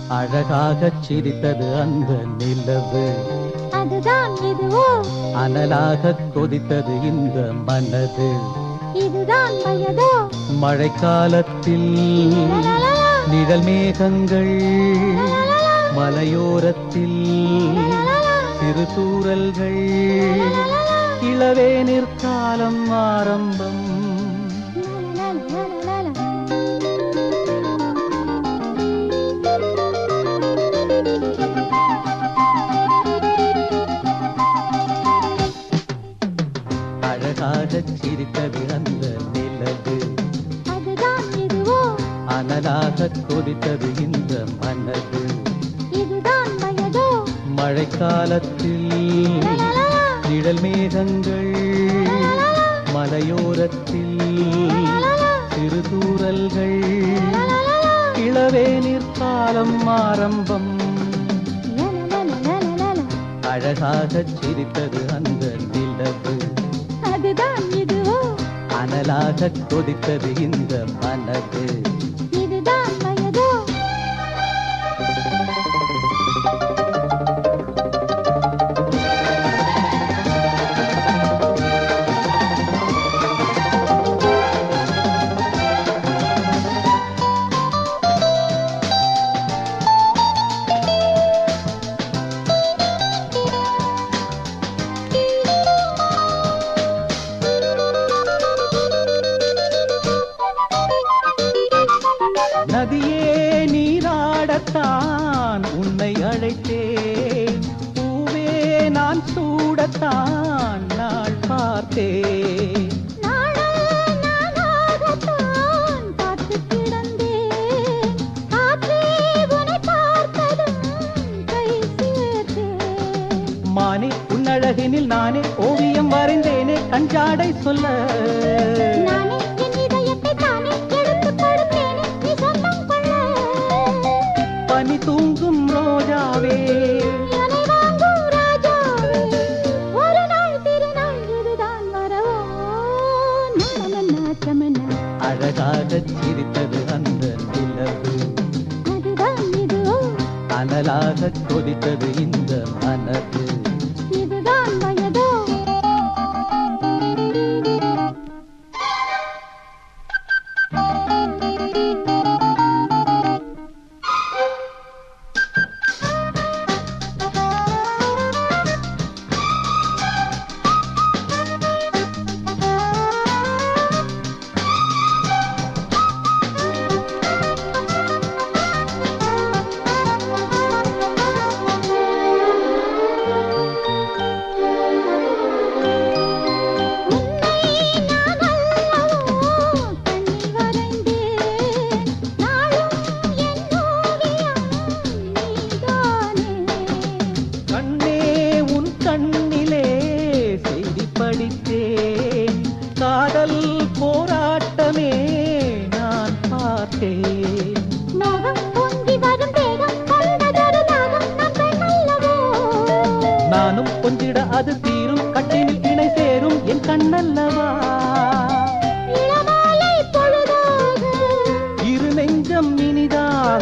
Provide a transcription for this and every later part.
அழகாகச் சிரித்தது அந்த நிலவு, அதுதான் இதுவோ? அனலாகக் கொதித்தது இந்த மனது, இதுதான் வயதோ? மழைக்காலத்தில் நிழல் மேகங்கள், மலையோரத்தில் சிறு தூறல்கள், இளவேனிற் காலம் ஆரம்பம். அழகாகச் சிரித்தது அந்த நிலவு, அதுதான் இதுவோ? அனலாகக் கொதித்தது இந்த மனது, இதுதான் வயதோ? மழைக்காலத்தில் நிழல் மேகங்கள், மலையோரத்தில் சிறு தூறல்கள், இளவேனிற் காலம் ஆரம்பம். அழகாகச் சிரித்தது அந்த நிலவு, அதுதான் இதுவோ? அனலாகக் கொதித்தது இந்த மனது, இதுதான் வயதோ? நதியே நீராடத்தான் உன்னை அழைத்தேன், பூவே நான் சூடத்தான் நாள் பார்த்தேன். மானே உன்னழகினில் நானே ஓவியம் வரைந்தேனே கஞ்சாடை சொல்ல, பனி தூங்கும் ரோஜாவே, அழகாகச் சிரித்தது அந்த நிலவு, அதுதான் இதுவோ? அனலாகக் கொதித்தது இந்த மனது, இதுதான் வயதோ? காதல் போராட்டமே நான் பார்த்தேன். நானும் கொஞ்சிட அது தீரும், கட்டினில் இணை சேரும் என் கண்ணல்லவா. இரு நெஞ்சம் இனிதாக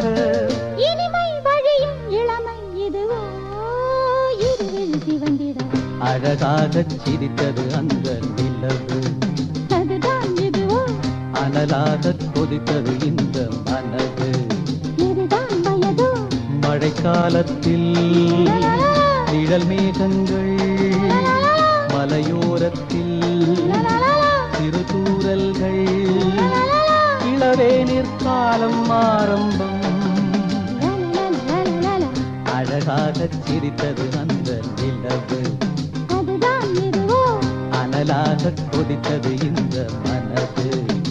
அழகாகச் சிரித்தது அந்த நிலவு, அதுதான் இதுவோ? அனலாகக் கொதித்தது இந்த மனது, இதுதான் வயதோ? மழைக்காலத்தில் நிழல் மேகங்கள், மலையோரத்தில் சிறு தூறல்கள், இளவேனிற் காலம் ஆரம்பம். அழகாகச் சிரித்தது அந்த நிலவு, அதுதான் இதுவோ? அனலாகக் கொதித்தது இந்த மனது.